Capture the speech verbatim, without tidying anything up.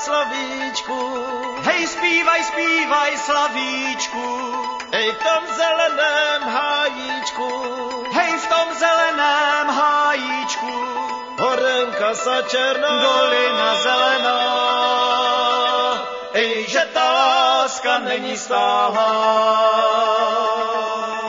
Slavíčku. Hej, zpívaj, zpívaj, Slavíčku. Ej, v tom zeleném hájíčku. Hej, v tom zeleném hájíčku. Horenka sa černá, dolina zelená. Ej, že ta láska není stála.